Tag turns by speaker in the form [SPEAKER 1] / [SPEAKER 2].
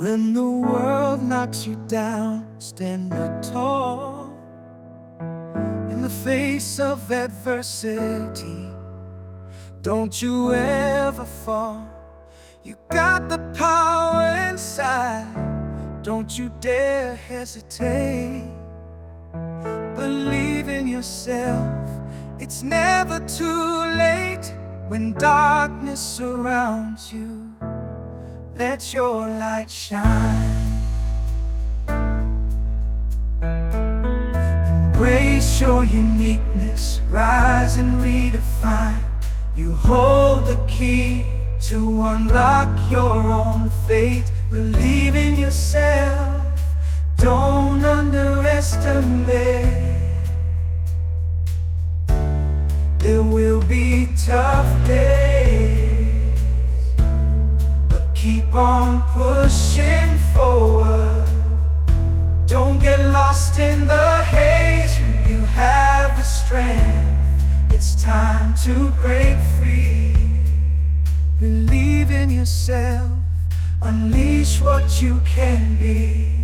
[SPEAKER 1] When the world knocks you down, stand up tall. In the face of adversity, don't you ever fall. You got the power inside, don't you dare hesitate. Believe in yourself, it's never too late. When darkness surrounds you, let your light shine. Embrace your uniqueness, rise and redefine. You hold the key to unlock your own fate. Believe in yourself, don't underestimate. There will be tough days, but keep on pushing forward. Don't get lost in the haze. You have the strength, it's time to break free. Believe in yourself, unleash what you can be.